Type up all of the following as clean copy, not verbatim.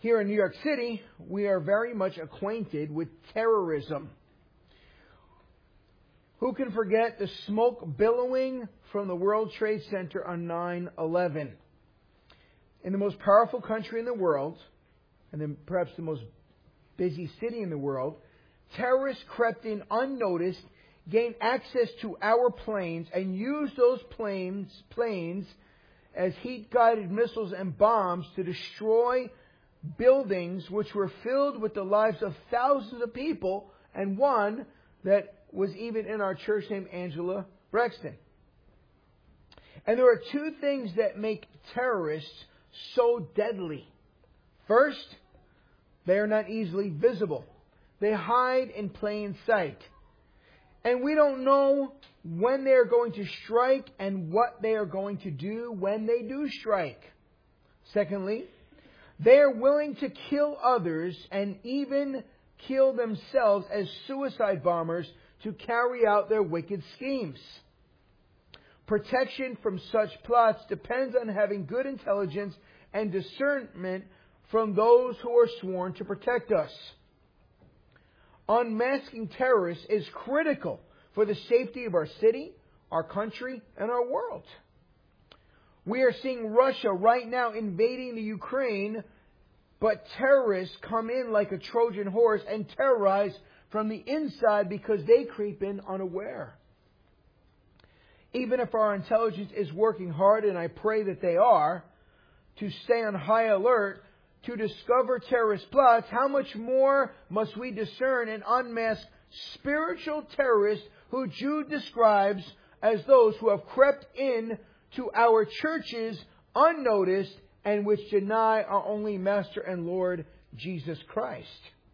Here in New York City, we are very much acquainted with terrorism. Who can forget the smoke billowing from the World Trade Center on 9/11? In the most powerful country in the world, and then perhaps the most busy city in the world, terrorists crept in unnoticed, gained access to our planes, and used those planes as heat-guided missiles and bombs to destroy buildings which were filled with the lives of thousands of people, and one that was even in our church named Angela Braxton. And there are two things that make terrorists so deadly. First, they are not easily visible. They hide in plain sight. And we don't know when they are going to strike and what they are going to do when they do strike. Secondly, they are willing to kill others and even kill themselves as suicide bombers to carry out their wicked schemes. Protection from such plots depends on having good intelligence and discernment from those who are sworn to protect us. Unmasking terrorists is critical for the safety of our city, our country, and our world. We are seeing Russia right now invading the Ukraine, but terrorists come in like a Trojan horse and terrorize from the inside because they creep in unaware. Even if our intelligence is working hard, and I pray that they are, to stay on high alert, to discover terrorist plots, how much more must we discern and unmask spiritual terrorists who Jude describes as those who have crept in to our churches unnoticed and which deny our only Master and Lord, Jesus Christ.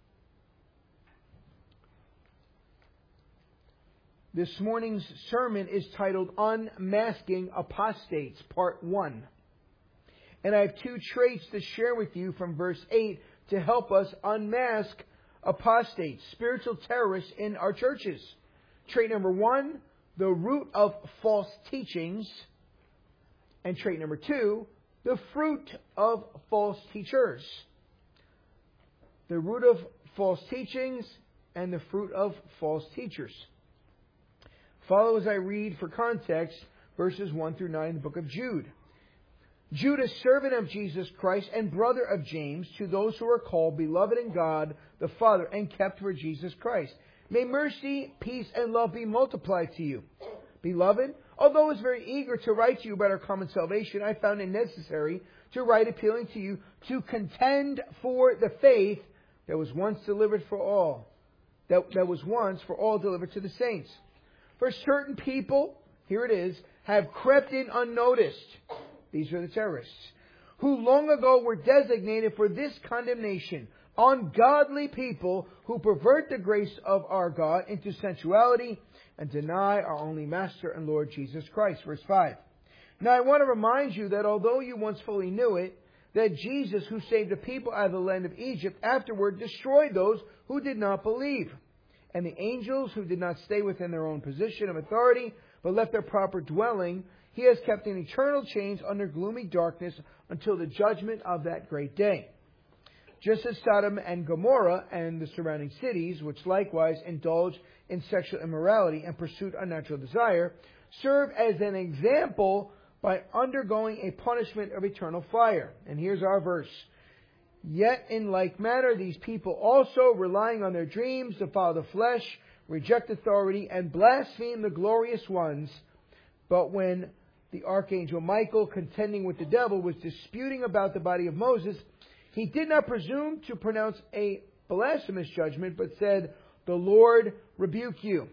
This morning's sermon is titled Unmasking Apostates, Part 1. And I have two traits to share with you from verse 8 to help us unmask apostates, spiritual terrorists in our churches. Trait number 1, the root of false teachings. And trait number 2, the fruit of false teachers. The root of false teachings and the fruit of false teachers. Follow as I read for context verses 1 through 9 in the book of Jude. Jude, a servant of Jesus Christ and brother of James, to those who are called, beloved in God the Father, and kept for Jesus Christ. May mercy, peace, and love be multiplied to you. Beloved, although I was very eager to write to you about our common salvation, I found it necessary to write appealing to you to contend for the faith that was once delivered for all, that was once for all delivered to the saints. For certain people, here it is, have crept in unnoticed. These are the terrorists, who long ago were designated for this condemnation. Ungodly people who pervert the grace of our God into sensuality and deny our only Master and Lord Jesus Christ. Verse 5. Now I want to remind you that although you once fully knew it, that Jesus, who saved the people out of the land of Egypt, afterward destroyed those who did not believe. And the angels who did not stay within their own position of authority, but left their proper dwelling, He has kept in eternal chains under gloomy darkness until the judgment of that great day. Just as Sodom and Gomorrah and the surrounding cities, which likewise indulged in sexual immorality and pursued unnatural desire, serve as an example by undergoing a punishment of eternal fire. And here's our verse. Yet in like manner these people also, relying on their dreams to follow the flesh, reject authority and blaspheme the glorious ones. But when the archangel Michael, contending with the devil, was disputing about the body of Moses, he did not presume to pronounce a blasphemous judgment, but said, "The Lord rebuke you."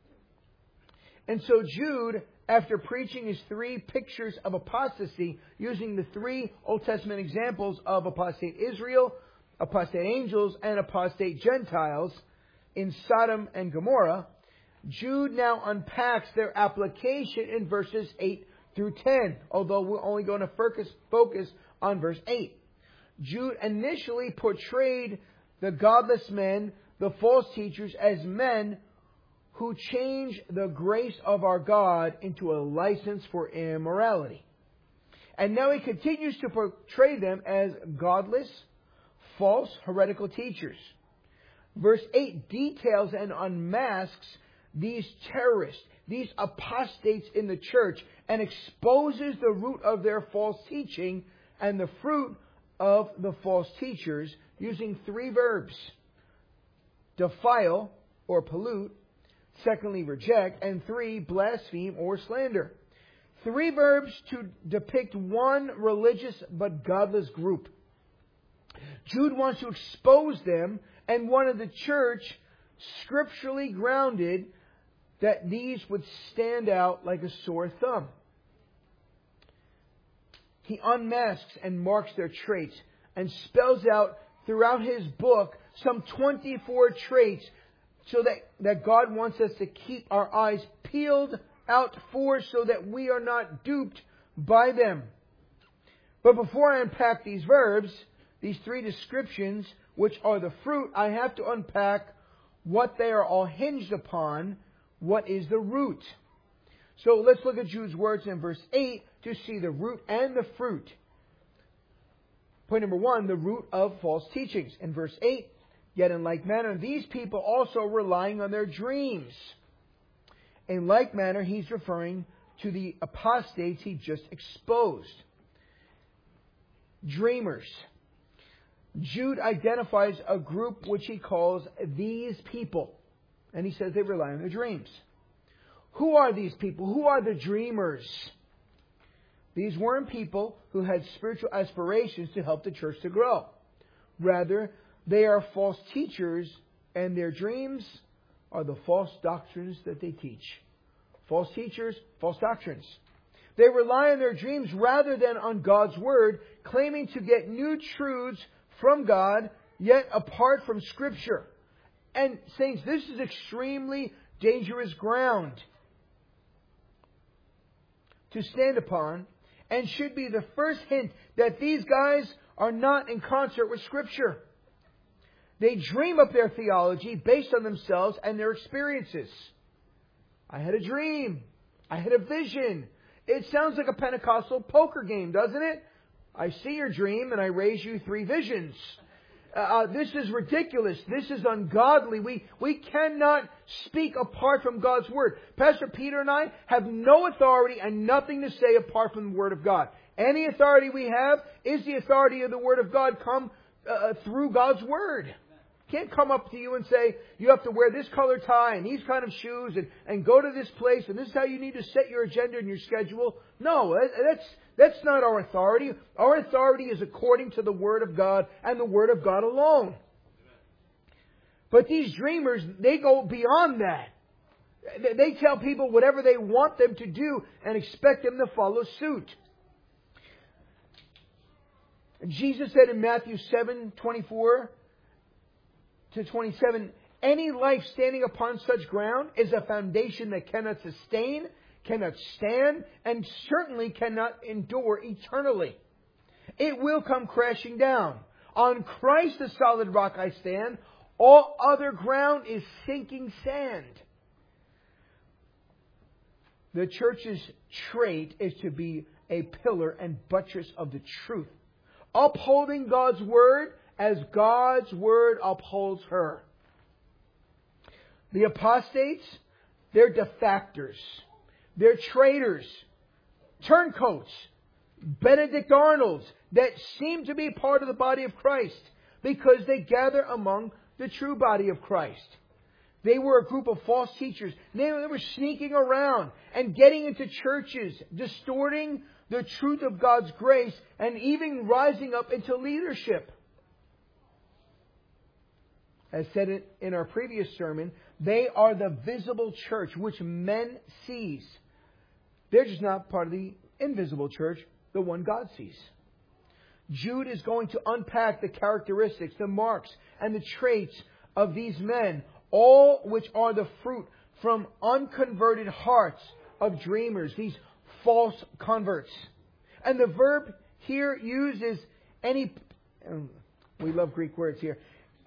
And so Jude, after preaching his three pictures of apostasy, using the three Old Testament examples of apostate Israel, apostate angels, and apostate Gentiles in Sodom and Gomorrah, Jude now unpacks their application in verses 8 through 10, although we're only going to focus on verse 8. Jude initially portrayed the godless men, the false teachers, as men who change the grace of our God into a license for immorality. And now he continues to portray them as godless, false heretical teachers. Verse 8 details and unmasks these terrorists, these apostates in the church, and exposes the root of their false teaching and the fruit of the false teachers using 3 verbs: defile or pollute, secondly reject, and 3 blaspheme or slander. 3 verbs to depict one religious but godless group. Jude wants to expose them and wanted the church scripturally grounded that these would stand out like a sore thumb. He unmasks and marks their traits and spells out throughout his book some 24 traits so that God wants us to keep our eyes peeled out for so that we are not duped by them. But before I unpack these verbs, these 3 descriptions, which are the fruit, I have to unpack what they are all hinged upon. What is the root? So let's look at Jude's words in verse 8 to see the root and the fruit. Point number 1, the root of false teachings. In verse 8, yet in like manner, these people also relying on their dreams. In like manner, he's referring to the apostates he just exposed. Dreamers. Jude identifies a group which he calls these people. And he says they rely on their dreams. Who are these people? Who are the dreamers? These weren't people who had spiritual aspirations to help the church to grow. Rather, they are false teachers, and their dreams are the false doctrines that they teach. False teachers, false doctrines. They rely on their dreams rather than on God's Word, claiming to get new truths from God, yet apart from Scripture. And saints, this is extremely dangerous ground to stand upon, and should be the first hint that these guys are not in concert with Scripture. They dream up their theology based on themselves and their experiences. I had a dream. I had a vision. It sounds like a Pentecostal poker game, doesn't it? I see your dream and I raise you 3 visions. This is ridiculous. This is ungodly. We cannot speak apart from God's Word. Pastor Peter and I have no authority and nothing to say apart from the Word of God. Any authority we have is the authority of the Word of God come through God's Word. Can't come up to you and say, you have to wear this color tie and these kind of shoes and go to this place and this is how you need to set your agenda and your schedule. No, that's not our authority. Our authority is according to the Word of God and the Word of God alone. But these dreamers, they go beyond that. They tell people whatever they want them to do and expect them to follow suit. Jesus said in Matthew 7:24 to 27, any life standing upon such ground is a foundation that cannot sustain, cannot stand, and certainly cannot endure eternally. It will come crashing down. On Christ, the solid rock I stand. All other ground is sinking sand. The church's trait is to be a pillar and buttress of the truth, upholding God's Word as God's Word upholds her. The apostates, they're defectors. They're traitors, turncoats, Benedict Arnolds that seem to be part of the body of Christ because they gather among the true body of Christ. They were a group of false teachers. They were sneaking around and getting into churches, distorting the truth of God's grace and even rising up into leadership. As said in our previous sermon, they are the visible church which men sees. They're just not part of the invisible church, the one God sees. Jude is going to unpack the characteristics, the marks, and the traits of these men, all which are the fruit from unconverted hearts of dreamers, these false converts. And the verb here used is we love Greek words here,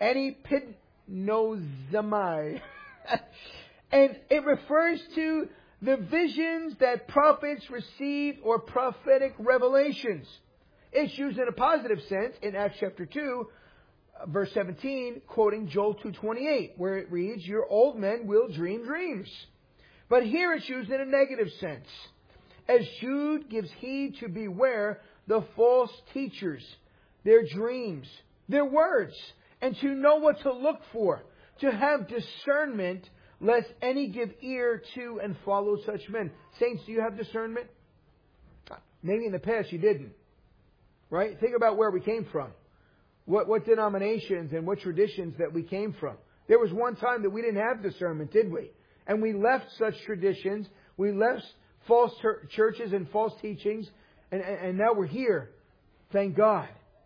epipnozomai. And it refers to the visions that prophets received or prophetic revelations. It's used in a positive sense in Acts chapter 2 verse 17, quoting Joel 2:28, where it reads, "Your old men will dream dreams." But here it's used in a negative sense, as Jude gives heed to beware the false teachers, their dreams, their words, and to know what to look for, to have discernment, lest any give ear to and follow such men. Saints, do you have discernment? Maybe in the past you didn't. Right? Think about where we came from. What denominations and what traditions that we came from. There was one time that we didn't have discernment, did we? And we left such traditions. We left false churches and false teachings. And now we're here. Thank God.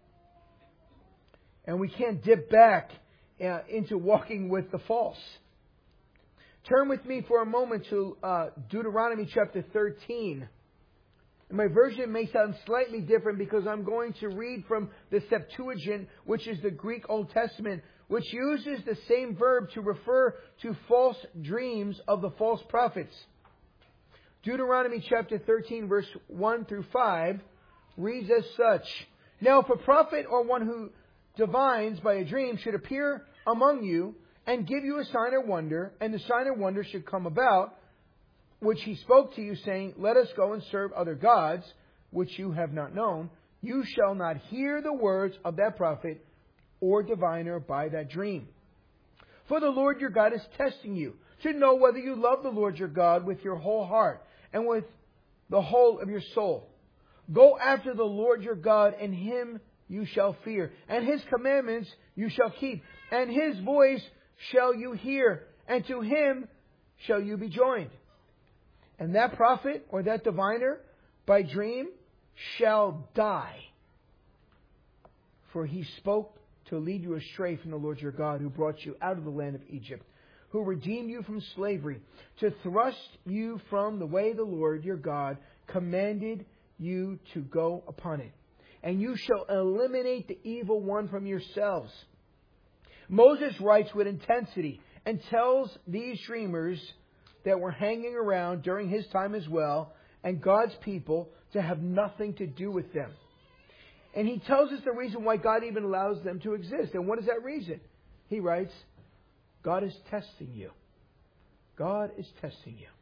And we can't dip back into walking with the false. Turn with me for a moment to Deuteronomy chapter 13. And my version may sound slightly different because I'm going to read from the Septuagint, which is the Greek Old Testament, which uses the same verb to refer to false dreams of the false prophets. Deuteronomy chapter 13, verse 1 through 5 reads as such: "Now if a prophet or one who divines by a dream should appear among you and give you a sign or wonder, and the sign or wonder should come about, which he spoke to you, saying, 'Let us go and serve other gods,' which you have not known, you shall not hear the words of that prophet or diviner by that dream. For the Lord your God is testing you, to know whether you love the Lord your God with your whole heart and with the whole of your soul. Go after the Lord your God, and Him you shall fear, and His commandments you shall keep, and His voice shall you hear, and to Him shall you be joined. And that prophet or that diviner by dream shall die. For he spoke to lead you astray from the Lord your God, who brought you out of the land of Egypt, who redeemed you from slavery, to thrust you from the way the Lord your God commanded you to go upon it. And you shall eliminate the evil one from yourselves." Moses writes with intensity and tells these dreamers that were hanging around during his time as well, and God's people, to have nothing to do with them. And he tells us the reason why God even allows them to exist. And what is that reason? He writes, God is testing you. God is testing you.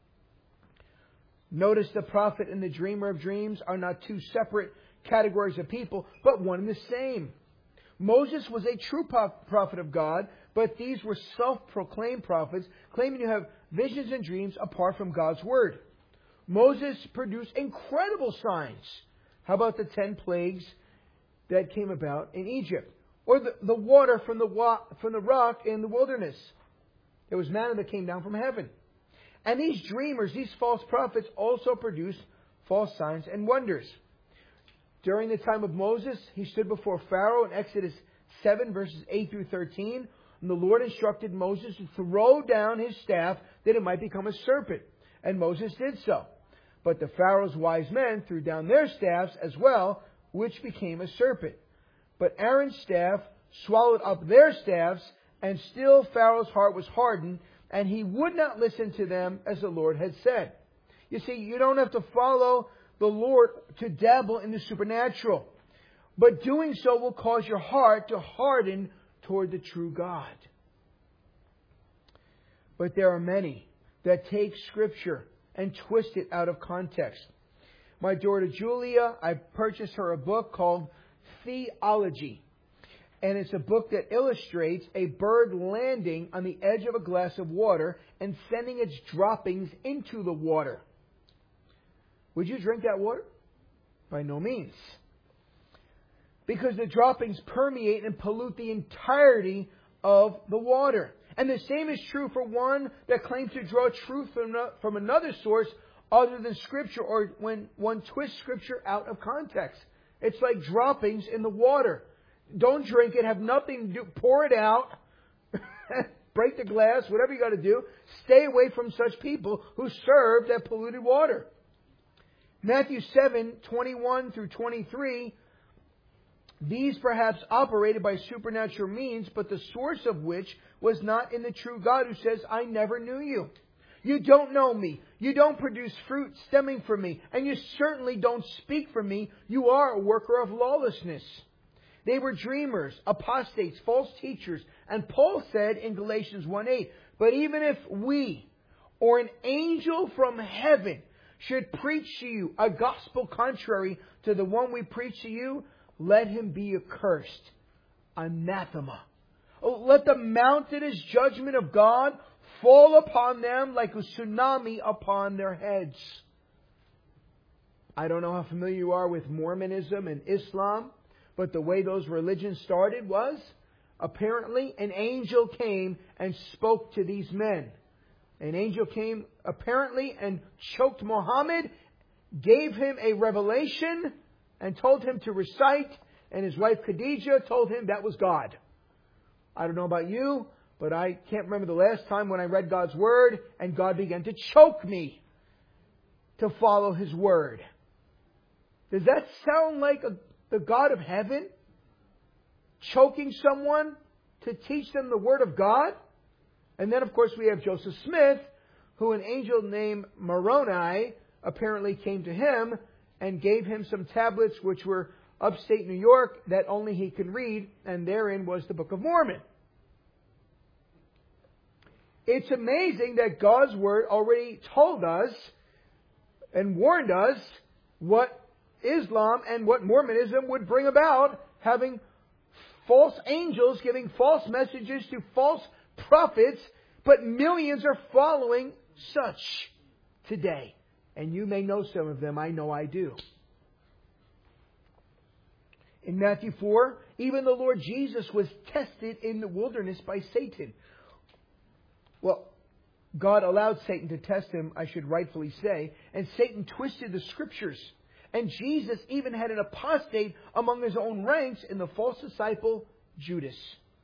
Notice the prophet and the dreamer of dreams are not two separate categories of people, but one and the same. Moses was a true prophet of God, but these were self-proclaimed prophets, claiming to have visions and dreams apart from God's Word. Moses produced incredible signs. How about the 10 plagues that came about in Egypt? Or the water from the rock in the wilderness. There was manna that came down from heaven. And these dreamers, these false prophets, also produced false signs and wonders. During the time of Moses, he stood before Pharaoh in Exodus 7, verses 8 through 13. And the Lord instructed Moses to throw down his staff that it might become a serpent. And Moses did so. But the Pharaoh's wise men threw down their staffs as well, which became a serpent. But Aaron's staff swallowed up their staffs, and still Pharaoh's heart was hardened, and he would not listen to them as the Lord had said. You see, you don't have to follow the Lord to dabble in the supernatural. But doing so will cause your heart to harden toward the true God. But there are many that take Scripture and twist it out of context. My daughter Julia, I purchased her a book called Theology. And it's a book that illustrates a bird landing on the edge of a glass of water and sending its droppings into the water. Would you drink that water? By no means. Because the droppings permeate and pollute the entirety of the water. And the same is true for one that claims to draw truth from another source other than Scripture, or when one twists Scripture out of context. It's like droppings in the water. Don't drink it. Have nothing to do. Pour it out. Break the glass. Whatever you got to do. Stay away from such people who serve that polluted water. Matthew 7:21 through 23. These perhaps operated by supernatural means, but the source of which was not in the true God, who says, I never knew you. You don't know me. You don't produce fruit stemming from me. And you certainly don't speak for me. You are a worker of lawlessness. They were dreamers, apostates, false teachers. And Paul said in Galatians 1:8, but even if we or an angel from heaven should preach to you a gospel contrary to the one we preach to you, let him be accursed. Anathema. Oh, let the mountainous judgment of God fall upon them like a tsunami upon their heads. I don't know how familiar you are with Mormonism and Islam, but the way those religions started was, apparently, an angel came and spoke to these men. An angel came, apparently, and choked Muhammad, gave him a revelation, and told him to recite, and his wife Khadijah told him that was God. I don't know about you, but I can't remember the last time when I read God's Word, and God began to choke me to follow His Word. Does that sound like the God of heaven choking someone to teach them the Word of God? And then, of course, we have Joseph Smith, who an angel named Moroni apparently came to him and gave him some tablets which were upstate New York that only he could read, and therein was the Book of Mormon. It's amazing that God's Word already told us and warned us what Islam and what Mormonism would bring about, having false angels giving false messages to false prophets, but millions are following such today. And you may know some of them. I know I do. In Matthew 4, even the Lord Jesus was tested in the wilderness by Satan. Well, God allowed Satan to test him, I should rightfully say, and Satan twisted the Scriptures. And Jesus even had an apostate among his own ranks in the false disciple Judas.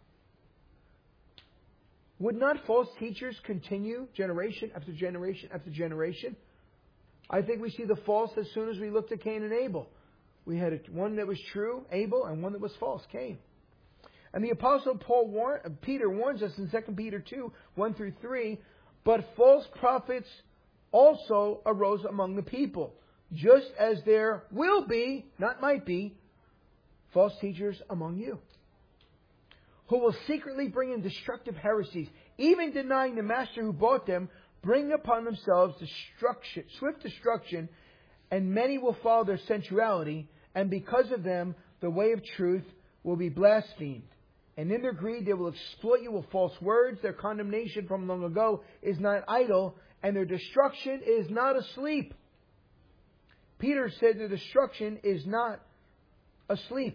Would not false teachers continue generation after generation after generation? I think we see the false as soon as we look to Cain and Abel. We had one that was true, Abel, and one that was false, Cain. And the Apostle Peter warns us in 2 Peter 2, 1 through 3, but false prophets also arose among the people, just as there will be, not might be, false teachers among you, who will secretly bring in destructive heresies, even denying the master who bought them, bring upon themselves swift destruction, and many will follow their sensuality, and because of them, the way of truth will be blasphemed. And in their greed, they will exploit you with false words. Their condemnation from long ago is not idle, and their destruction is not asleep. Peter said their destruction is not asleep.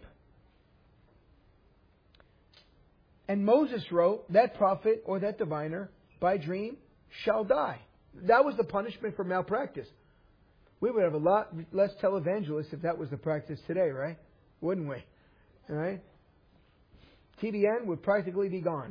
And Moses wrote, that prophet or that diviner, by dream, shall die. That was the punishment for malpractice. We would have a lot less televangelists if that was the practice today, right? Wouldn't we? All right? TBN would practically be gone.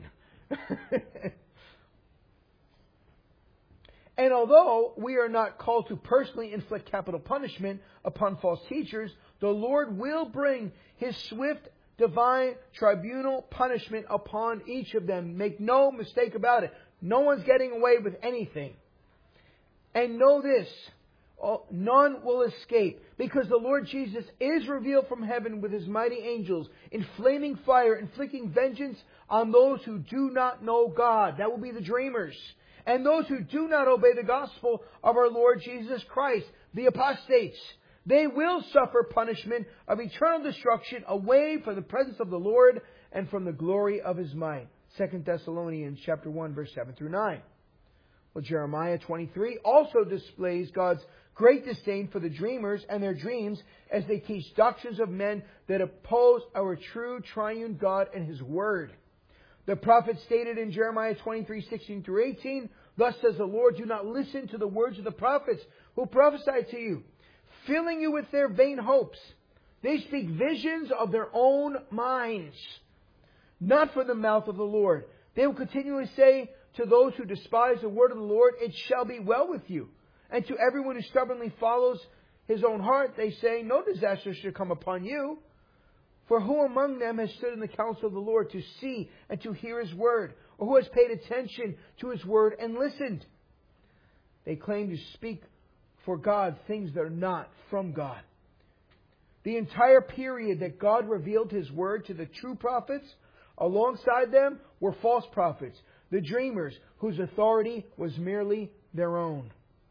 And although we are not called to personally inflict capital punishment upon false teachers, the Lord will bring His swift divine tribunal punishment upon each of them. Make no mistake about it. No one's getting away with anything. And know this, none will escape, because the Lord Jesus is revealed from heaven with His mighty angels in flaming fire, inflicting vengeance on those who do not know God. That will be the dreamers. And those who do not obey the gospel of our Lord Jesus Christ, the apostates. They will suffer punishment of eternal destruction away from the presence of the Lord and from the glory of His might. 2 Thessalonians chapter 1, verse 7 through 9. Well, Jeremiah 23 also displays God's great disdain for the dreamers and their dreams as they teach doctrines of men that oppose our true triune God and His Word. The prophet stated in Jeremiah 23, 16 through 18, thus says the Lord, do not listen to the words of the prophets who prophesy to you, filling you with their vain hopes. They speak visions of their own minds, not from the mouth of the Lord. They will continually say to those who despise the word of the Lord, it shall be well with you. And to everyone who stubbornly follows his own heart, they say, no disaster should come upon you. For who among them has stood in the counsel of the Lord to see and to hear His word? Or who has paid attention to His word and listened? They claim to speak for God things that are not from God. The entire period that God revealed His Word to the true prophets, alongside them were false prophets, the dreamers, whose authority was merely their own.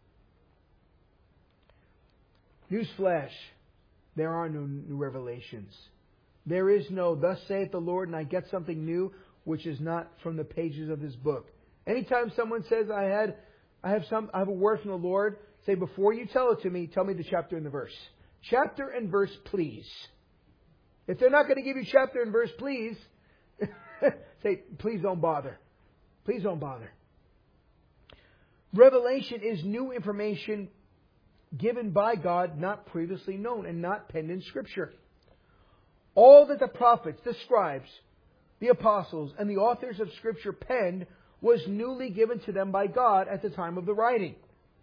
Newsflash, there are no new revelations. There is no, thus saith the Lord, and I get something new, which is not from the pages of this book. Anytime someone says, I have a word from the Lord, say, before you tell it to me, tell me the chapter and the verse. Chapter and verse, please. If they're not going to give you chapter and verse, please, say, please don't bother. Please don't bother. Revelation is new information given by God, not previously known and not penned in Scripture. All that the prophets, the scribes, the apostles, and the authors of Scripture penned was newly given to them by God at the time of the writing.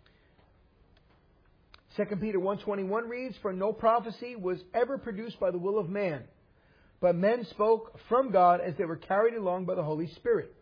2 Peter 1:21 reads, "For no prophecy was ever produced by the will of man, but men spoke from God as they were carried along by the Holy Spirit."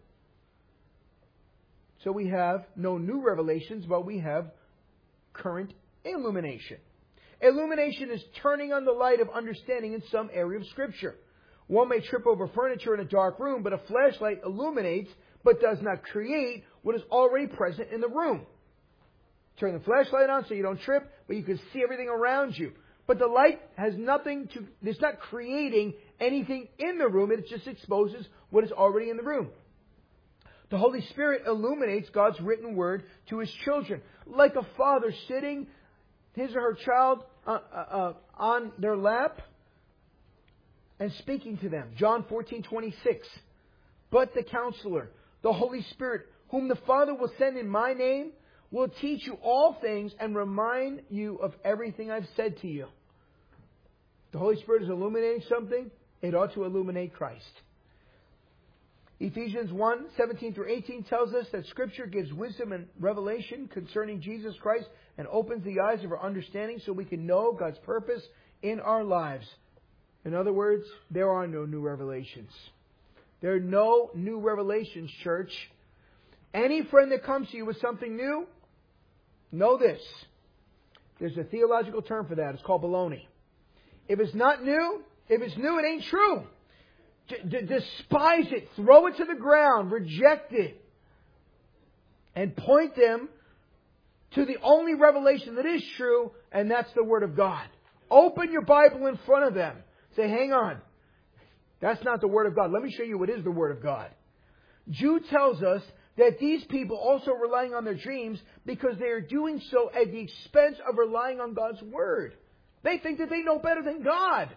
So we have no new revelations, but we have current illumination. Illumination is turning on the light of understanding in some area of Scripture. One may trip over furniture in a dark room, but a flashlight illuminates but does not create what is already present in the room. Turn the flashlight on so you don't trip, but you can see everything around you. But the light has it's not creating anything in the room, it just exposes what is already in the room. The Holy Spirit illuminates God's written word to His children, like a father sitting his or her child on their lap and speaking to them. John 14:26. "But the Counselor, the Holy Spirit, whom the Father will send in my name, will teach you all things and remind you of everything I've said to you." The Holy Spirit is illuminating something. It ought to illuminate Christ. Ephesians 1:17-18 tells us that Scripture gives wisdom and revelation concerning Jesus Christ and opens the eyes of our understanding so we can know God's purpose in our lives. In other words, there are no new revelations. There are no new revelations, church. Any friend that comes to you with something new, know this. There's a theological term for that. It's called baloney. If it's not new, if it's new, it ain't true. Despise it. Throw it to the ground. Reject it. And point them to the only revelation that is true, and that's the Word of God. Open your Bible in front of them. Say, hang on. That's not the Word of God. Let me show you what is the Word of God. Jude tells us that these people also relying on their dreams because they are doing so at the expense of relying on God's Word. They think that they know better than God.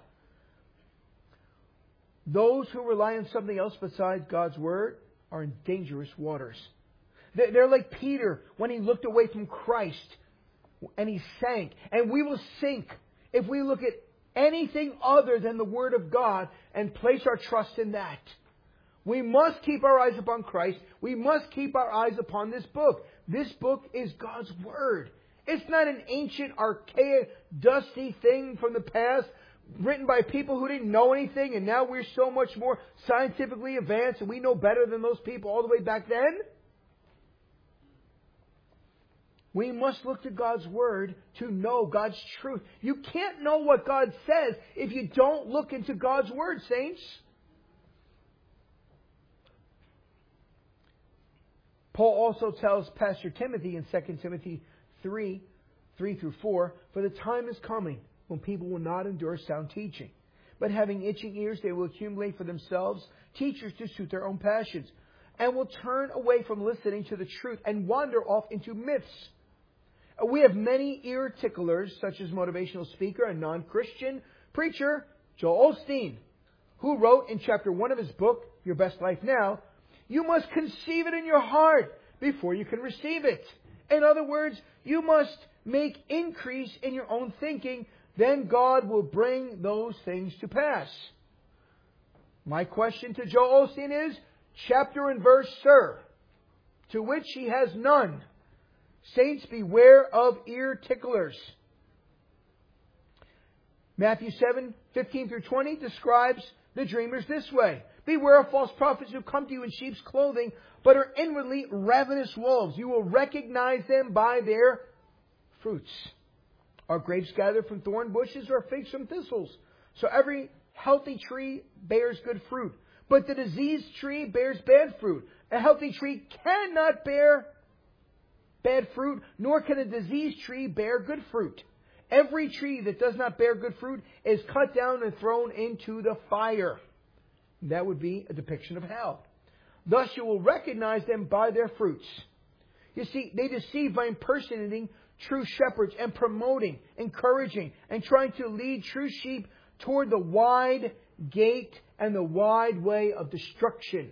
Those who rely on something else besides God's Word are in dangerous waters. They're like Peter when he looked away from Christ and he sank. And we will sink if we look at anything other than the Word of God and place our trust in that. We must keep our eyes upon Christ. We must keep our eyes upon this book. This book is God's Word. It's not an ancient, archaic, dusty thing from the past written by people who didn't know anything, and now we're so much more scientifically advanced and we know better than those people all the way back then. We must look to God's Word to know God's truth. You can't know what God says if you don't look into God's Word, saints. Paul also tells Pastor Timothy in 2 Timothy 3:3-4, "For the time is coming when people will not endure sound teaching, but having itching ears they will accumulate for themselves teachers to suit their own passions, and will turn away from listening to the truth and wander off into myths." We have many ear ticklers, such as motivational speaker and non-Christian preacher Joel Osteen, who wrote in chapter 1 of his book, Your Best Life Now, "You must conceive it in your heart before you can receive it." In other words, you must make increase in your own thinking, then God will bring those things to pass. My question to Joel Osteen is, chapter and verse, sir, to which he has none. Saints, beware of ear ticklers. Matthew 7:15-20 describes the dreamers this way. "Beware of false prophets who come to you in sheep's clothing, but are inwardly ravenous wolves. You will recognize them by their fruits. Are grapes gathered from thorn bushes or figs from thistles? So every healthy tree bears good fruit, but the diseased tree bears bad fruit. A healthy tree cannot bear bad fruit, nor can a diseased tree bear good fruit. Every tree that does not bear good fruit is cut down and thrown into the fire. That would be a depiction of hell. Thus you will recognize them by their fruits. You see, they deceive by impersonating true shepherds and promoting, encouraging, and trying to lead true sheep toward the wide gate and the wide way of destruction.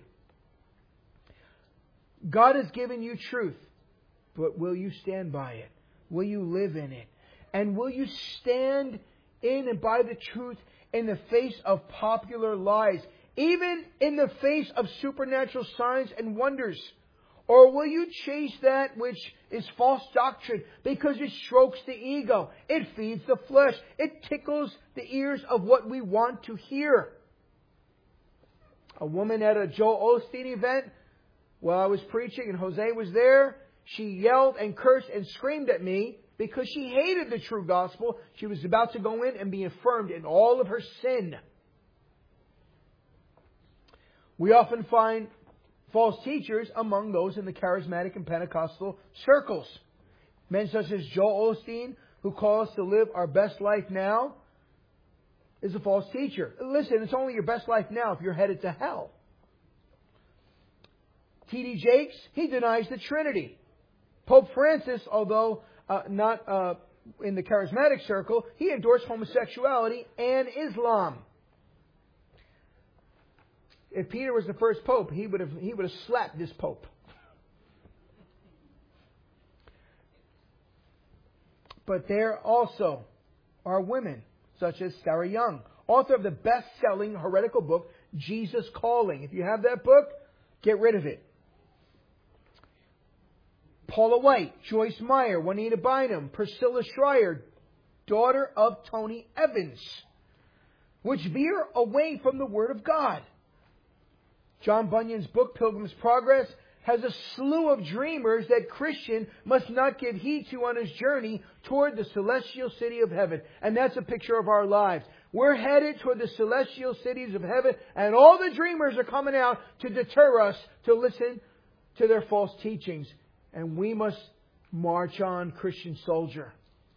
God has given you truth, but will you stand by it? Will you live in it? And will you stand in and by the truth in the face of popular lies, even in the face of supernatural signs and wonders? Or will you chase that which is false doctrine because it strokes the ego, it feeds the flesh, it tickles the ears of what we want to hear? A woman at a Joel Osteen event, while I was preaching and Jose was there, she yelled and cursed and screamed at me because she hated the true gospel. She was about to go in and be affirmed in all of her sin. We often find false teachers among those in the charismatic and Pentecostal circles. Men such as Joel Osteen, who call us to live our best life now, is a false teacher. Listen, it's only your best life now if you're headed to hell. T.D. Jakes, he denies the Trinity. Pope Francis, although not in the charismatic circle, he endorsed homosexuality and Islam. If Peter was the first pope, he would have slapped this pope. But there also are women, such as Sarah Young, author of the best-selling heretical book, Jesus Calling. If you have that book, get rid of it. Paula White, Joyce Meyer, Juanita Bynum, Priscilla Schreier, daughter of Tony Evans, which veer away from the Word of God. John Bunyan's book, Pilgrim's Progress, has a slew of dreamers that Christian must not give heed to on his journey toward the celestial city of heaven. And that's a picture of our lives. We're headed toward the celestial cities of heaven, and all the dreamers are coming out to deter us to listen to their false teachings. And we must march on, Christian soldier.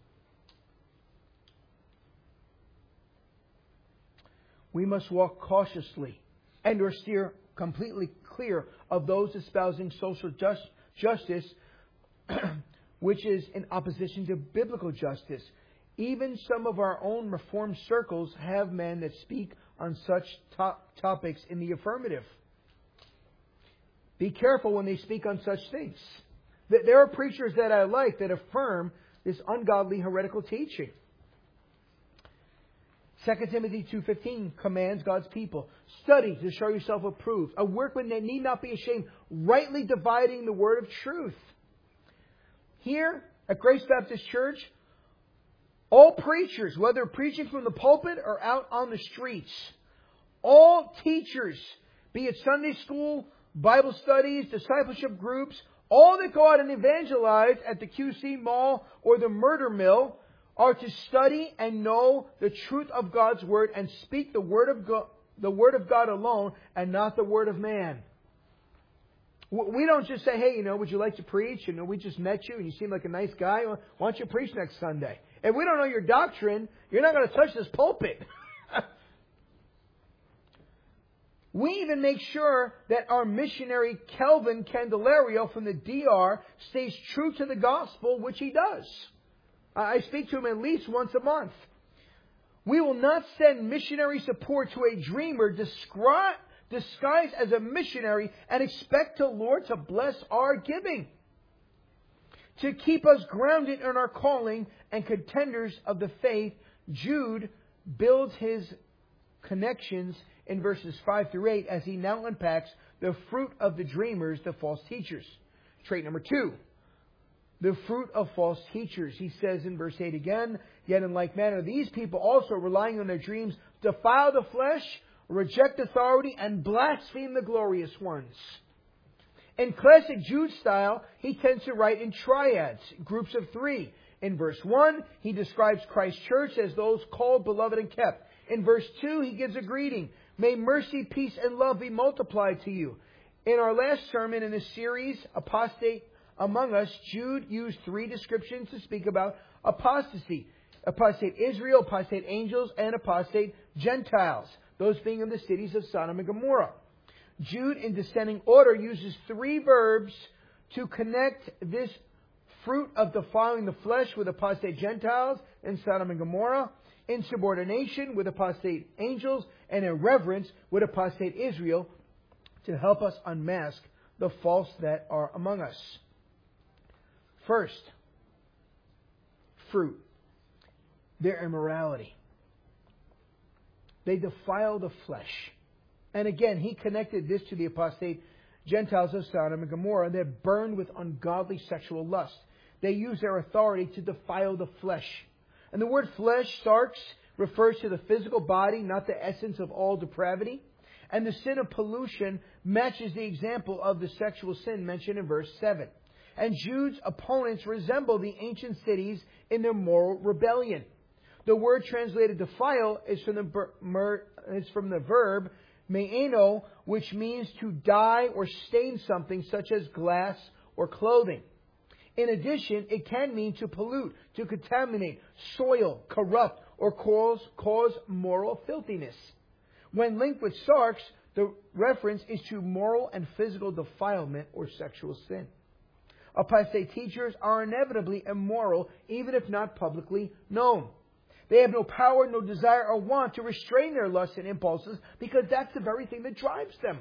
We must walk cautiously and or steer completely clear of those espousing social justice, which is in opposition to biblical justice. Even some of our own Reformed circles have men that speak on such topics in the affirmative. Be careful when they speak on such things. There are preachers that I like that affirm this ungodly heretical teaching. 2 Timothy 2:15 commands God's people, study to show yourself approved, a workman that need not be ashamed, rightly dividing the word of truth. Here at Grace Baptist Church, all preachers, whether preaching from the pulpit or out on the streets, all teachers, be it Sunday school, Bible studies, discipleship groups, all that go out and evangelize at the QC Mall or the Murder Mill are to study and know the truth of God's Word and speak the Word of God alone and not the word of man. We don't just say, hey, would you like to preach? We just met you and you seem like a nice guy. Why don't you preach next Sunday? If we don't know your doctrine, you're not going to touch this pulpit. We even make sure that our missionary Kelvin Candelario from the DR stays true to the gospel, which he does. I speak to him at least once a month. We will not send missionary support to a dreamer disguised as a missionary and expect the Lord to bless our giving. To keep us grounded in our calling and contenders of the faith, Jude builds his connections in verses 5 through 8 as he now unpacks the fruit of the dreamers, the false teachers. Trait number 2, the fruit of false teachers. He says in verse 8 again, yet in like manner, these people also, relying on their dreams, defile the flesh, reject authority, and blaspheme the glorious ones. In classic Jude style, he tends to write in triads, groups of 3. In verse 1, he describes Christ's church as those called, beloved, and kept. In verse 2, he gives a greeting. May mercy, peace, and love be multiplied to you. In our last sermon in this series, Apostate Among Us, Jude used 3 descriptions to speak about apostasy. Apostate Israel, apostate angels, and apostate Gentiles. Those being in the cities of Sodom and Gomorrah. Jude, in descending order, uses 3 verbs to connect this fruit of defiling the flesh with apostate Gentiles in Sodom and Gomorrah, insubordination with apostate angels, and irreverence with apostate Israel to help us unmask the false that are among us. First, fruit. Their immorality. They defile the flesh. And again, he connected this to the apostate Gentiles of Sodom and Gomorrah. They're burned with ungodly sexual lust. They use their authority to defile the flesh. And the word flesh, sarx, refers to the physical body, not the essence of all depravity. And the sin of pollution matches the example of the sexual sin mentioned in verse 7. And Jude's opponents resemble the ancient cities in their moral rebellion. The word translated defile is from the verb me'eno, which means to dye or stain something such as glass or clothing. In addition, it can mean to pollute, to contaminate, soil, corrupt, or cause moral filthiness. When linked with sarx, the reference is to moral and physical defilement or sexual sin. Apostate teachers are inevitably immoral, even if not publicly known. They have no power, no desire, or want to restrain their lusts and impulses because that's the very thing that drives them.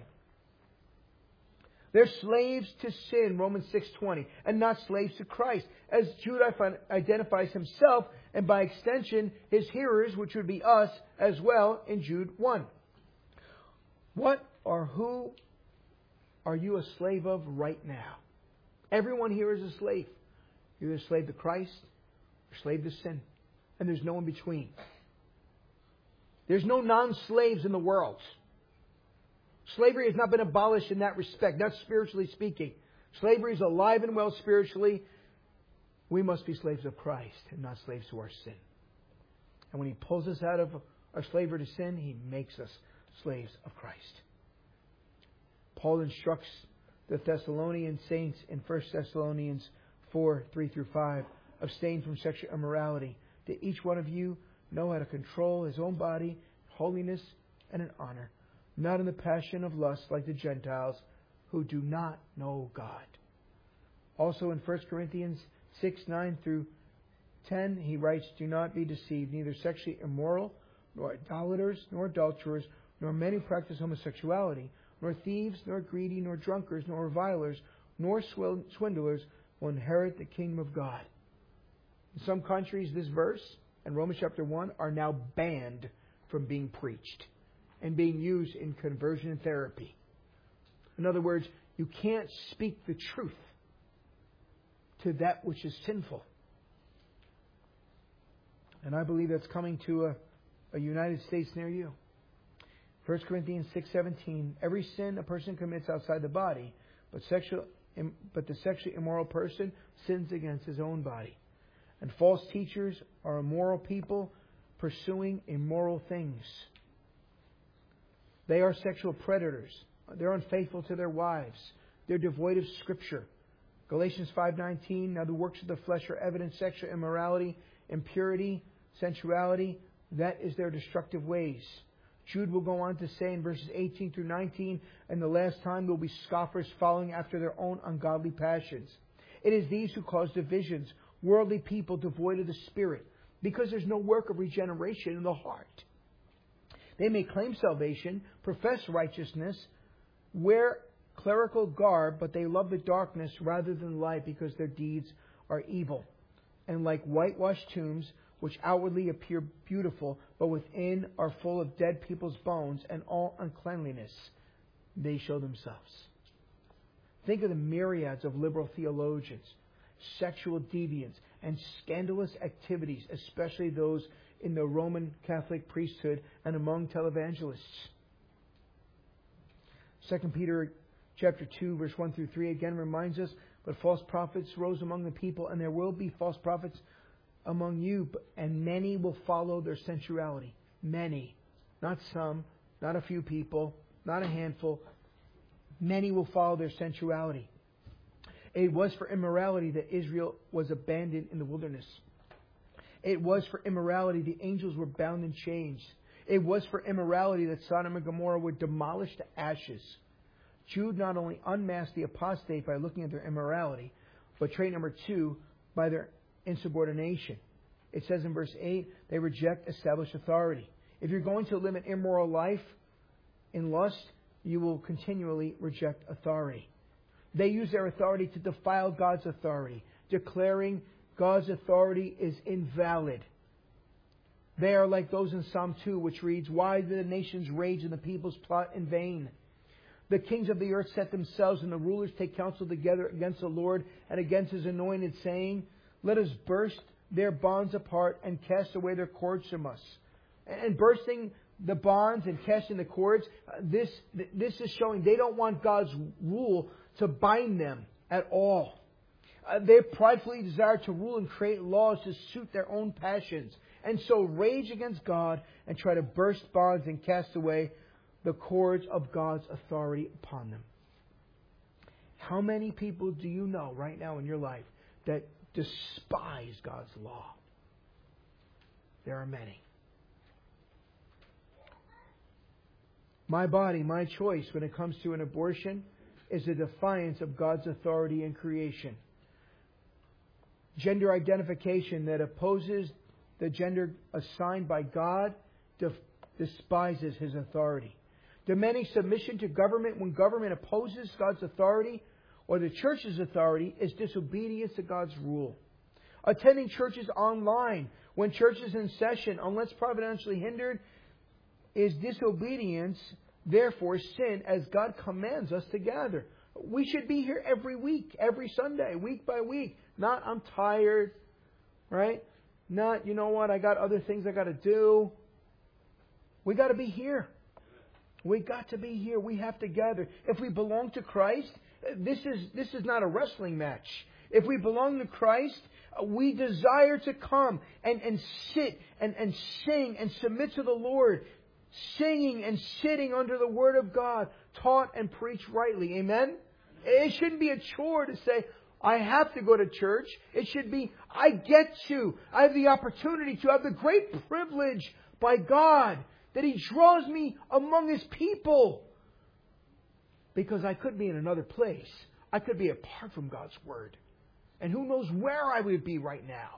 They're slaves to sin, Romans 6:20, and not slaves to Christ, as Jude identifies himself and by extension his hearers, which would be us as well in Jude 1. What or who are you a slave of right now? Everyone here is a slave. You're either a slave to Christ or a slave to sin. And there's no in between. There's no non-slaves in the world. Slavery has not been abolished in that respect, not spiritually speaking. Slavery is alive and well spiritually. We must be slaves of Christ and not slaves to our sin. And when He pulls us out of our slavery to sin, He makes us slaves of Christ. Paul instructs the Thessalonian saints in 1 Thessalonians 4:3-5, abstain from sexual immorality. To each one of you know how to control his own body in holiness and in honor, not in the passion of lust like the Gentiles who do not know God. Also in 1 Corinthians 6:9-10, he writes, do not be deceived, neither sexually immoral, nor idolaters, nor adulterers, nor men who practice homosexuality, nor thieves, nor greedy, nor drunkards, nor revilers, nor swindlers will inherit the kingdom of God. In some countries, this verse and Romans chapter 1 are now banned from being preached and being used in conversion therapy. In other words, you can't speak the truth to that which is sinful. And I believe that's coming to a United States near you. 1 Corinthians 6:17, every sin a person commits outside the body, but the sexually immoral person sins against his own body. And false teachers are immoral people pursuing immoral things. They are sexual predators. They're unfaithful to their wives. They're devoid of Scripture. Galatians 5:19, now the works of the flesh are evident: sexual immorality, impurity, sensuality. That is their destructive ways. Jude will go on to say in verses 18-19, and the last time there will be scoffers following after their own ungodly passions. It is these who cause divisions, worldly people devoid of the Spirit, because there's no work of regeneration in the heart. They may claim salvation, profess righteousness, wear clerical garb, but they love the darkness rather than light because their deeds are evil. And like whitewashed tombs, which outwardly appear beautiful, but within are full of dead people's bones and all uncleanliness, they show themselves. Think of the myriads of liberal theologians, sexual deviants, and scandalous activities, especially those in the Roman Catholic priesthood and among televangelists. 2 Peter chapter 2, verse 1-3 again reminds us, but false prophets rose among the people, and there will be false prophets among you, and many will follow their sensuality. Many. Not some, not a few people, not a handful. Many will follow their sensuality. It was for immorality that Israel was abandoned in the wilderness. It was for immorality the angels were bound in chains. It was for immorality that Sodom and Gomorrah were demolished to ashes. Jude not only unmasked the apostate by looking at their immorality, but trait number 2, by their insubordination. It says in verse 8, they reject established authority. If you're going to live an immoral life in lust, you will continually reject authority. They use their authority to defile God's authority, declaring God's authority is invalid. They are like those in Psalm 2, which reads, "Why do the nations rage and the peoples plot in vain? The kings of the earth set themselves, and the rulers take counsel together against the Lord and against His anointed, saying, Let us burst their bonds apart and cast away their cords from us." And bursting the bonds and casting the cords, this is showing they don't want God's rule to bind them at all. They pridefully desire to rule and create laws to suit their own passions, and so rage against God and try to burst bonds and cast away the cords of God's authority upon them. How many people do you know right now in your life that despise God's law? There are many. My body, my choice when it comes to an abortion is a defiance of God's authority in creation. Gender identification that opposes the gender assigned by God despises His authority. Demanding submission to government when government opposes God's authority or the church's authority is disobedience to God's rule. Attending churches online when church is in session, unless providentially hindered, is disobedience, therefore sin, as God commands us to gather. We should be here every week, every Sunday, week by week. Not, I'm tired, right? Not, you know what, I got other things I got to do. We got to be here. We got to be here. We have to gather. If we belong to Christ, this is not a wrestling match. If we belong to Christ, we desire to come and sit and sing and submit to the Lord, singing and sitting under the Word of God, taught and preached rightly. Amen? It shouldn't be a chore to say, I have to go to church. It should be, I get to. I have the opportunity to. I have the great privilege by God that He draws me among His people. Because I could be in another place. I could be apart from God's Word. And who knows where I would be right now.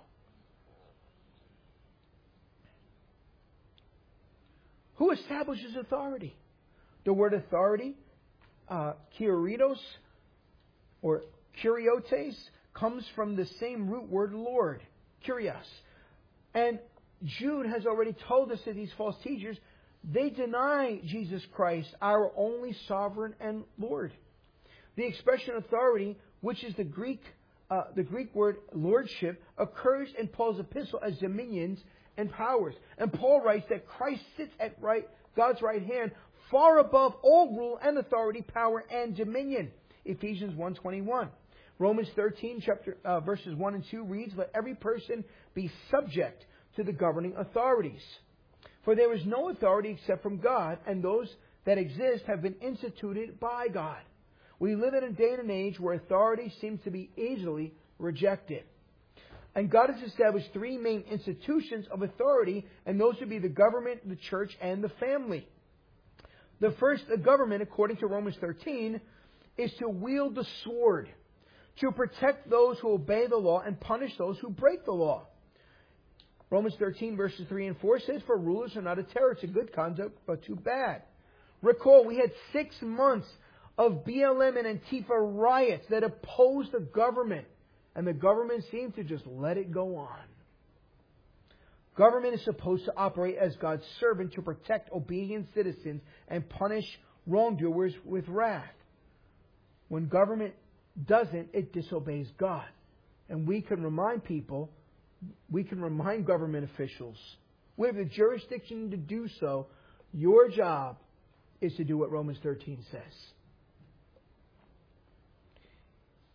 Who establishes authority? The word authority, kyrios, or kuriotes, comes from the same root word Lord, kyrios. And Jude has already told us that these false teachers, they deny Jesus Christ, our only sovereign and Lord. The expression authority, which is the Greek word lordship, occurs in Paul's epistle as dominions and powers. And Paul writes that Christ sits at God's right hand, far above all rule and authority, power and dominion. Ephesians 1:21. Romans 13, verses 1 and 2 reads, Let every person be subject to the governing authorities. For there is no authority except from God, and those that exist have been instituted by God. We live in a day and an age where authority seems to be easily rejected. And God has established three main institutions of authority, and those would be the government, the church, and the family. The first, the government, according to Romans 13, is to wield the sword, to protect those who obey the law and punish those who break the law. Romans 13, verses 3 and 4 says, For rulers are not a terror to good conduct, but to bad. Recall, we had 6 months of BLM and Antifa riots that opposed the government. And the government seemed to just let it go on. Government is supposed to operate as God's servant to protect obedient citizens and punish wrongdoers with wrath. When government doesn't, it disobeys God. And we can remind people, we can remind government officials, we have the jurisdiction to do so. Your job is to do what Romans 13 says.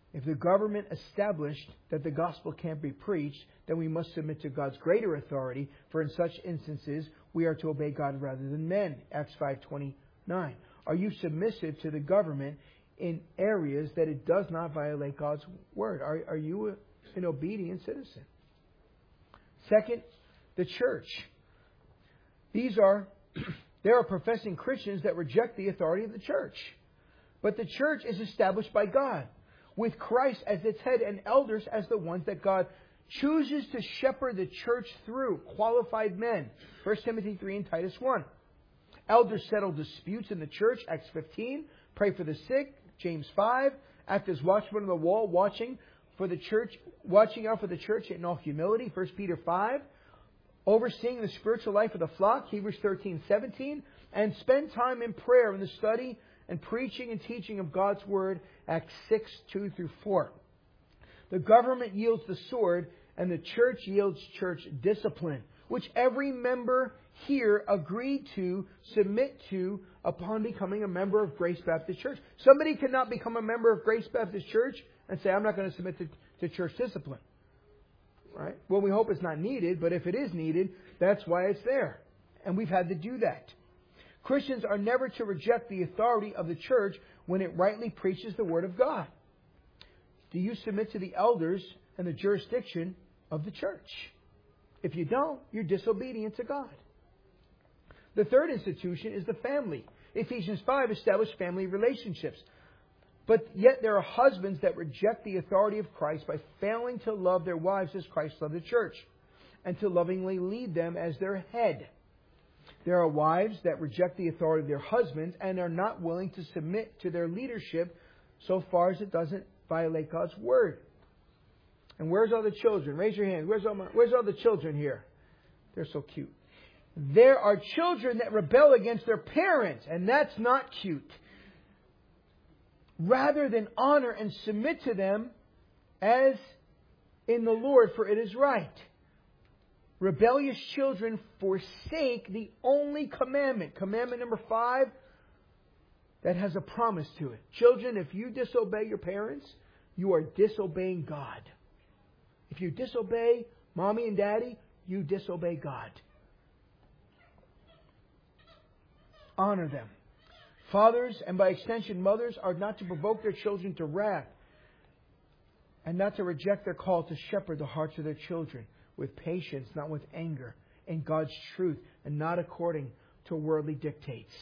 If the government established that the gospel can't be preached, then we must submit to God's greater authority, for in such instances we are to obey God rather than men. Acts 5:29. Are you submissive to the government in areas that it does not violate God's word? Are you an obedient citizen? Second, the church. There are professing Christians that reject the authority of the church. But the church is established by God, with Christ as its head and elders as the ones that God chooses to shepherd the church through, qualified men. 1 Timothy 3 and Titus 1. Elders settle disputes in the church, Acts 15. Pray for the sick, James 5. Act as watchmen on the wall, watching out for the church in all humility, 1 Peter 5. Overseeing the spiritual life of the flock, Hebrews 13:17. And spend time in prayer in the study and preaching and teaching of God's Word, Acts 6:2-4. The government yields the sword, and the church yields church discipline, which every member here agreed to submit to upon becoming a member of Grace Baptist Church. Somebody cannot become a member of Grace Baptist Church and say, I'm not going to submit to church discipline. Right? Well, we hope it's not needed, but if it is needed, that's why it's there. And we've had to do that. Christians are never to reject the authority of the church when it rightly preaches the Word of God. Do you submit to the elders and the jurisdiction of the church? If you don't, you're disobedient to God. The third institution is the family. Ephesians 5 established family relationships. But yet there are husbands that reject the authority of Christ by failing to love their wives as Christ loved the church, and to lovingly lead them as their head. There are wives that reject the authority of their husbands and are not willing to submit to their leadership so far as it doesn't violate God's Word. And where's all the children? Raise your hand. Where's all the children here? They're so cute. There are children that rebel against their parents, and that's not cute. Rather than honor and submit to them as in the Lord, for it is right. Rebellious children forsake the only commandment, commandment number 5, that has a promise to it. Children, if you disobey your parents, you are disobeying God. If you disobey mommy and daddy, you disobey God. Honor them. Fathers, and by extension mothers, are not to provoke their children to wrath, and not to reject their call to shepherd the hearts of their children with patience, not with anger, in God's truth, and not according to worldly dictates.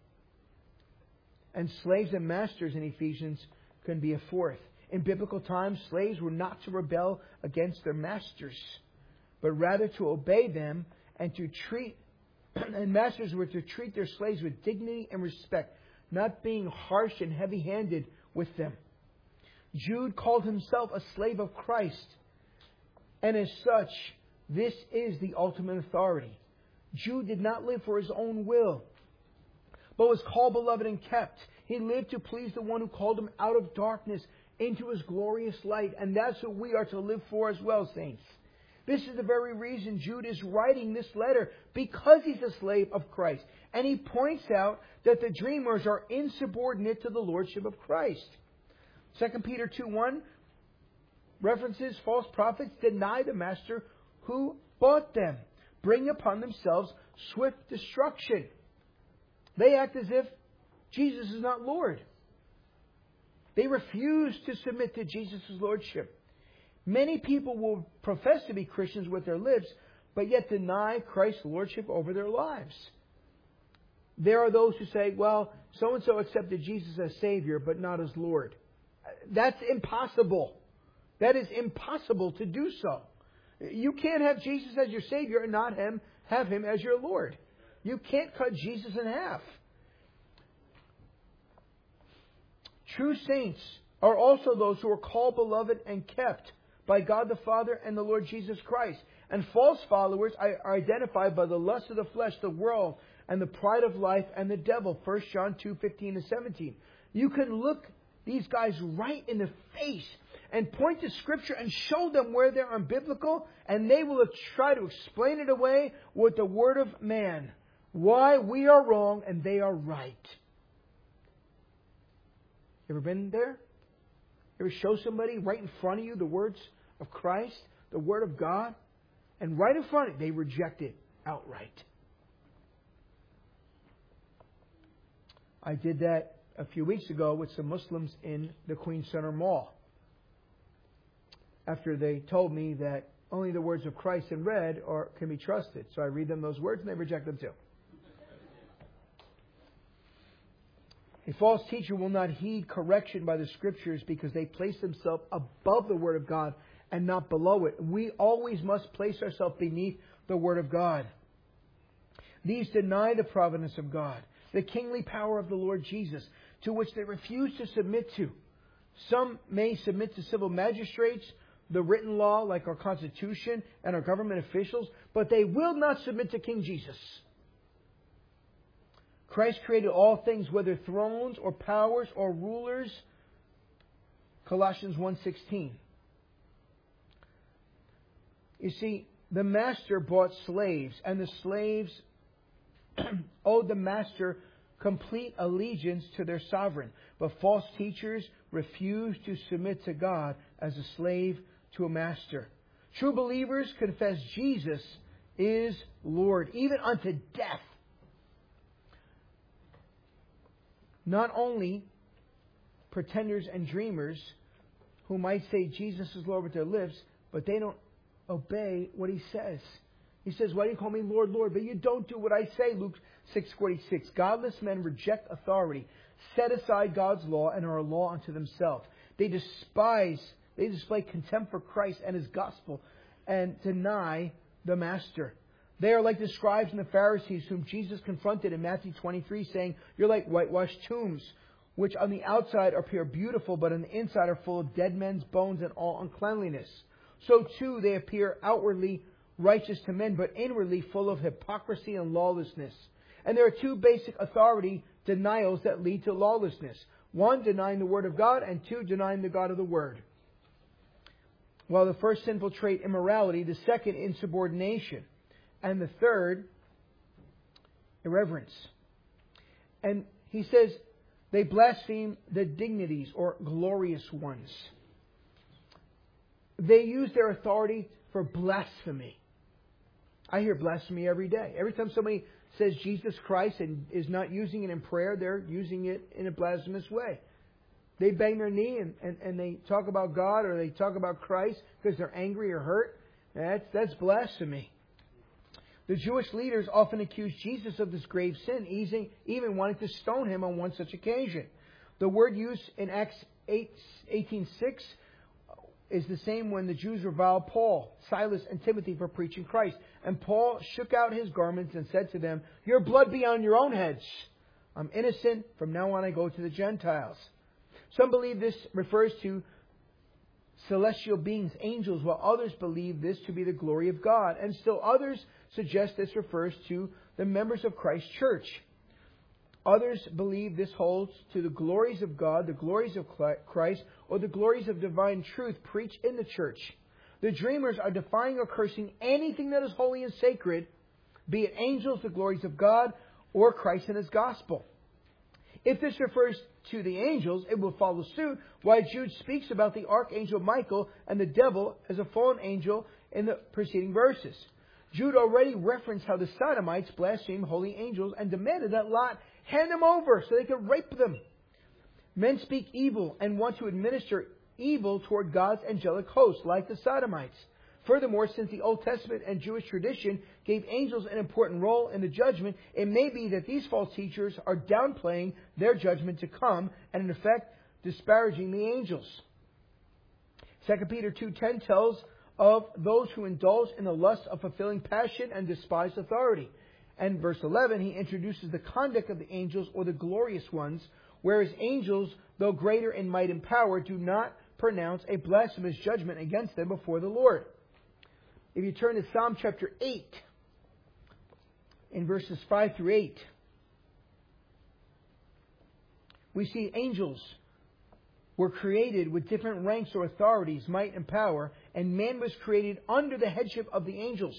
And slaves and masters in Ephesians can be a fourth. In biblical times, slaves were not to rebel against their masters, but rather to obey them, and masters were to treat their slaves with dignity and respect, not being harsh and heavy-handed with them. Jude called himself a slave of Christ, and as such, this is the ultimate authority. Jude did not live for his own will, but was called, beloved, and kept. He lived to please the one who called him out of darkness into His glorious light, and that's what we are to live for as well, saints. This is the very reason Jude is writing this letter, because he's a slave of Christ. And he points out that the dreamers are insubordinate to the lordship of Christ. 2 Peter 2:1 references false prophets deny the master who bought them, bring upon themselves swift destruction. They act as if Jesus is not Lord. They refuse to submit to Jesus' lordship. Many people will profess to be Christians with their lips, but yet deny Christ's lordship over their lives. There are those who say, well, so-and-so accepted Jesus as Savior, but not as Lord. That's impossible. That is impossible to do so. You can't have Jesus as your Savior and not have Him as your Lord. You can't cut Jesus in half. True saints are also those who are called, beloved, and kept by God the Father and the Lord Jesus Christ. And false followers are identified by the lust of the flesh, the world, and the pride of life, and the devil. 1 John 2:15-17. You can look these guys right in the face and point to Scripture and show them where they're unbiblical, and they will try to explain it away with the word of man. Why we are wrong and they are right. Ever been there? You ever show somebody right in front of you the words of Christ, the Word of God, and right in front of you, they reject it outright? I did that a few weeks ago with some Muslims in the Queen Center Mall. After they told me that only the words of Christ in red can be trusted. So I read them those words and they reject them too. A false teacher will not heed correction by the Scriptures because they place themselves above the Word of God and not below it. We always must place ourselves beneath the Word of God. These deny the providence of God, the kingly power of the Lord Jesus, to which they refuse to submit to. Some may submit to civil magistrates, the written law like our Constitution and our government officials, but they will not submit to King Jesus. Christ created all things, whether thrones or powers or rulers. Colossians 1:16. You see, the master bought slaves, and the slaves owed the master complete allegiance to their sovereign. But false teachers refuse to submit to God as a slave to a master. True believers confess Jesus is Lord, even unto death. Not only pretenders and dreamers who might say Jesus is Lord with their lips, but they don't obey what He says. He says, why do you call me Lord, Lord? But you don't do what I say, Luke 6:46. Godless men reject authority, set aside God's law, and are a law unto themselves. They display contempt for Christ and His gospel and deny the Master. They are like the scribes and the Pharisees whom Jesus confronted in Matthew 23, saying, you're like whitewashed tombs, which on the outside appear beautiful, but on the inside are full of dead men's bones and all uncleanliness. So too they appear outwardly righteous to men, but inwardly full of hypocrisy and lawlessness. And there are two basic authority denials that lead to lawlessness. One, denying the Word of God, and two, denying the God of the Word. While the first sinful trait, immorality, the second, insubordination, and the third, irreverence. And he says they blaspheme the dignities or glorious ones. They use their authority for blasphemy. I hear blasphemy every day. Every time somebody says Jesus Christ and is not using it in prayer, they're using it in a blasphemous way. They bang their knee and they talk about God or they talk about Christ because they're angry or hurt. That's blasphemy. The Jewish leaders often accused Jesus of this grave sin, even wanting to stone Him on one such occasion. The word used in Acts 18:6 is the same when the Jews reviled Paul, Silas, and Timothy for preaching Christ. And Paul shook out his garments and said to them, your blood be on your own heads. I'm innocent. From now on I go to the Gentiles. Some believe this refers to celestial beings, angels, while others believe this to be the glory of God. And still others suggest this refers to the members of Christ's church. Others believe this holds to the glories of God, the glories of Christ, or the glories of divine truth preached in the church. The dreamers are defying or cursing anything that is holy and sacred, be it angels, the glories of God, or Christ and His gospel. If this refers to the angels, it will follow suit why Jude speaks about the archangel Michael and the devil as a fallen angel in the preceding verses. Jude already referenced how the Sodomites blasphemed holy angels and demanded that Lot hand them over so they could rape them. Men speak evil and want to administer evil toward God's angelic host, like the Sodomites. Furthermore, since the Old Testament and Jewish tradition gave angels an important role in the judgment, it may be that these false teachers are downplaying their judgment to come and, in effect, disparaging the angels. 2 Peter 2:10 tells of those who indulge in the lust of fulfilling passion and despise authority. And verse 11, he introduces the conduct of the angels or the glorious ones, whereas angels, though greater in might and power, do not pronounce a blasphemous judgment against them before the Lord. If you turn to Psalm chapter 8, in verses 5 through 8, we see angels were created with different ranks or authorities, might and power, and man was created under the headship of the angels.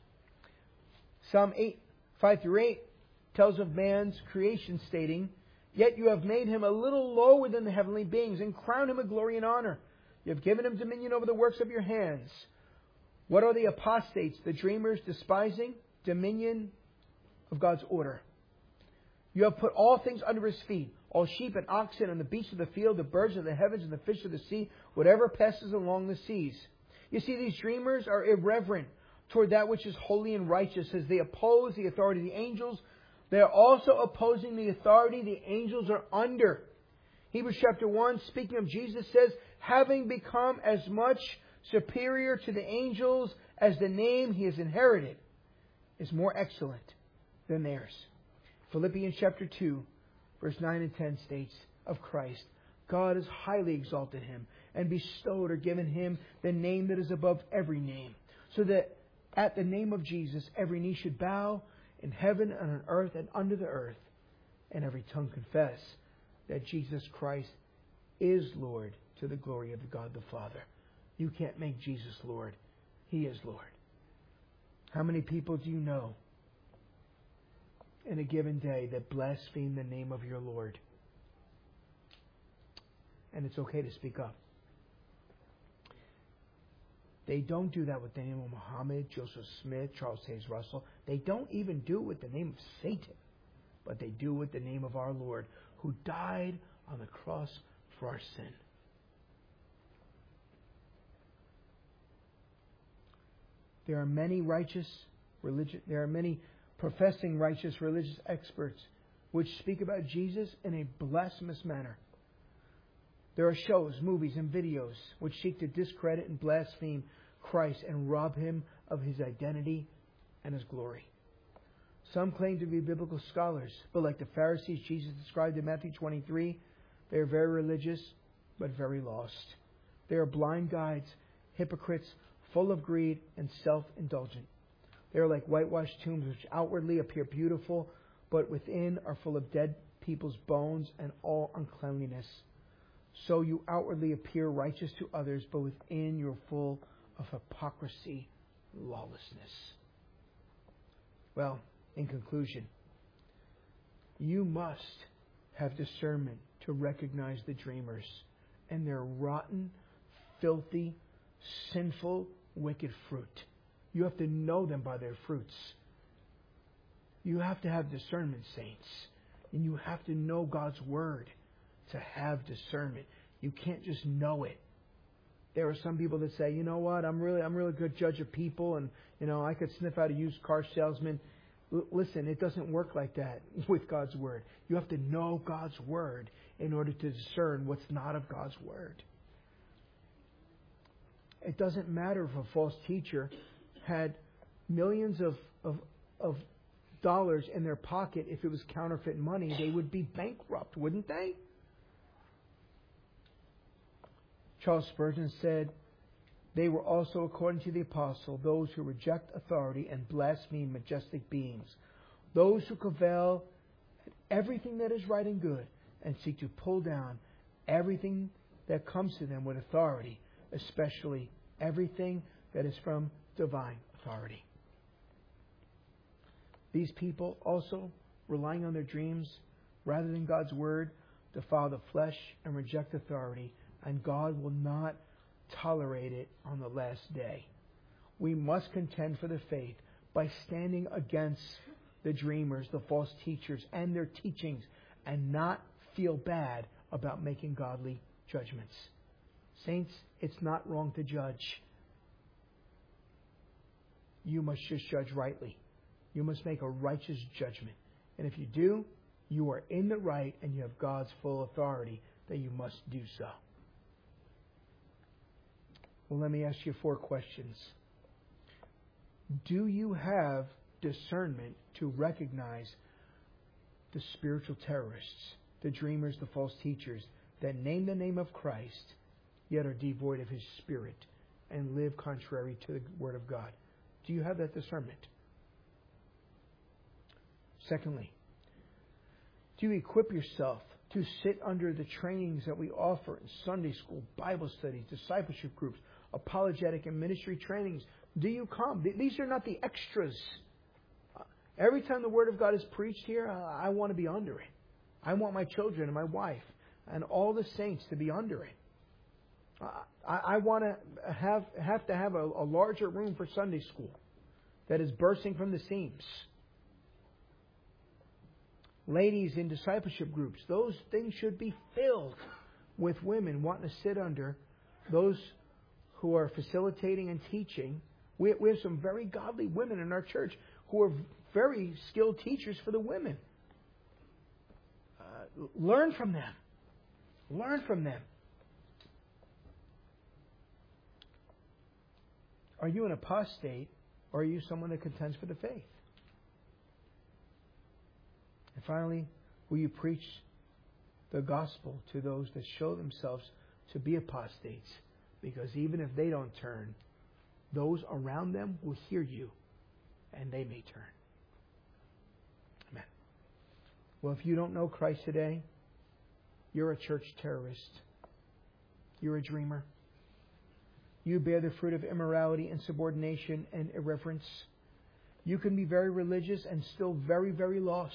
Psalm 8, 5 through 8 tells of man's creation, stating, Yet you have made him a little lower than the heavenly beings and crowned him with glory and honor. You have given him dominion over the works of your hands. What are the apostates, the dreamers, despising? Dominion of God's order. You have put all things under his feet, all sheep and oxen and the beasts of the field, the birds of the heavens and the fish of the sea, whatever passes along the seas. You see, these dreamers are irreverent toward that which is holy and righteous, as they oppose the authority of the angels. They are also opposing the authority the angels are under. Hebrews chapter 1, speaking of Jesus, says, having become as much superior to the angels as the name he has inherited is more excellent than theirs. Philippians chapter 2, verse 9 and 10 states of Christ, God has highly exalted him and bestowed or given him the name that is above every name, so that at the name of Jesus every knee should bow in heaven and on earth and under the earth, and every tongue confess that Jesus Christ is Lord, to the glory of God the Father. You can't make Jesus Lord. He is Lord. How many people do you know in a given day that blaspheme the name of your Lord? And it's okay to speak up. They don't do that with the name of Muhammad, Joseph Smith, Charles Hayes Russell. They don't even do it with the name of Satan. But they do it with the name of our Lord, who died on the cross for our sin. There are many professing righteous religious experts which speak about Jesus in a blasphemous manner. There are shows, movies, and videos which seek to discredit and blaspheme Christ and rob him of his identity and his glory. Some claim to be biblical scholars, but like the Pharisees Jesus described in Matthew 23, they are very religious, but very lost. They are blind guides, hypocrites, full of greed and self-indulgent. They are like whitewashed tombs which outwardly appear beautiful, but within are full of dead people's bones and all uncleanliness. So you outwardly appear righteous to others, but within you're full of hypocrisy, lawlessness. Well, in conclusion, you must have discernment to recognize the dreamers and their rotten, filthy, sinful, wicked fruit. You have to know them by their fruits. You have to have discernment, saints. And you have to know God's Word to have discernment. You can't just know it. There are some people that say, you know what, I'm really good judge of people, and I could sniff out a used car salesman. Listen, it doesn't work like that with God's Word. You have to know God's Word in order to discern what's not of God's Word. It doesn't matter if a false teacher had millions of dollars in their pocket. If it was counterfeit money, they would be bankrupt, wouldn't they? Charles Spurgeon said, they were also, according to the apostle, those who reject authority and blaspheme majestic beings, those who cavil at everything that is right and good and seek to pull down everything that comes to them with authority, especially everything that is from divine authority. These people also, relying on their dreams rather than God's Word, defile the flesh and reject authority, and God will not tolerate it on the last day. We must contend for the faith by standing against the dreamers, the false teachers, and their teachings, and not feel bad about making godly judgments. Saints, it's not wrong to judge. You must just judge rightly. You must make a righteous judgment. And if you do, you are in the right and you have God's full authority that you must do so. Well, let me ask you 4 questions. Do you have discernment to recognize the spiritual terrorists, the dreamers, the false teachers that name the name of Christ, yet are devoid of His Spirit and live contrary to the Word of God? Do you have that discernment? Secondly, do you equip yourself to sit under the trainings that we offer in Sunday school, Bible studies, discipleship groups, apologetic and ministry trainings? Do you come? These are not the extras. Every time the Word of God is preached here, I want to be under it. I want my children and my wife and all the saints to be under it. I want to have a larger room for Sunday school that is bursting from the seams. Ladies in discipleship groups, those things should be filled with women wanting to sit under those who are facilitating and teaching. We have some very godly women in our church who are very skilled teachers for the women. Learn from them. Learn from them. Are you an apostate, or are you someone that contends for the faith? And finally, will you preach the gospel to those that show themselves to be apostates? Because even if they don't turn, those around them will hear you, and they may turn. Amen. Well, if you don't know Christ today, you're a church terrorist. You're a dreamer. You bear the fruit of immorality, insubordination, and irreverence. You can be very religious and still very, very lost.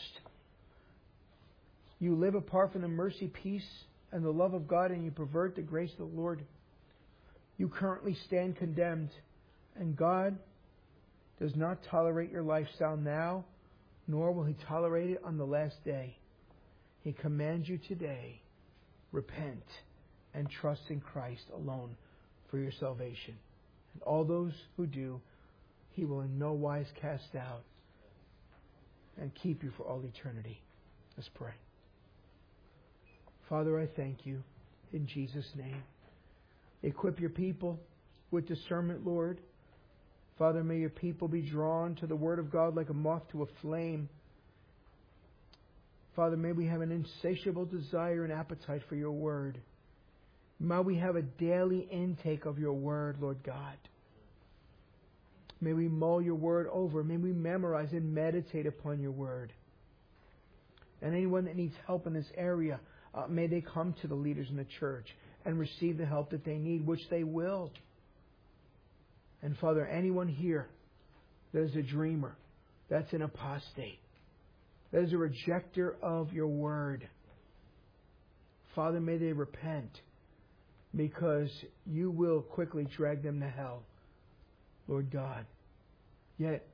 You live apart from the mercy, peace, and the love of God, and you pervert the grace of the Lord. You currently stand condemned, and God does not tolerate your lifestyle now, nor will He tolerate it on the last day. He commands you today, repent and trust in Christ alone for your salvation. And all those who do, He will in no wise cast out and keep you for all eternity. Let's pray. Father, I thank you in Jesus' name. Equip your people with discernment, Lord. Father, may your people be drawn to the Word of God like a moth to a flame. Father, may we have an insatiable desire and appetite for your Word. May we have a daily intake of your Word, Lord God. May we mull your Word over. May we memorize and meditate upon your Word. And anyone that needs help in this area, may they come to the leaders in the church and receive the help that they need, which they will. And Father, anyone here that is a dreamer, that's an apostate, that is a rejecter of your word, Father, may they repent, because you will quickly drag them to hell, Lord God. Yet,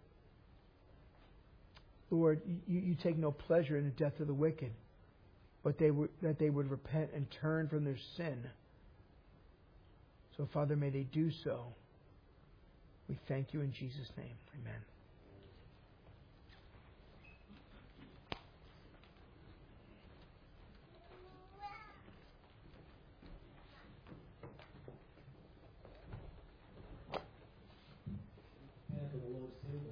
Lord, you take no pleasure in the death of the wicked, but that they would repent and turn from their sin. So, Father, may they do so. We thank you in Jesus' name. Amen. Back of the Lord's table.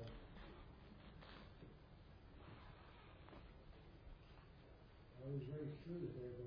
I was very sure that they were going to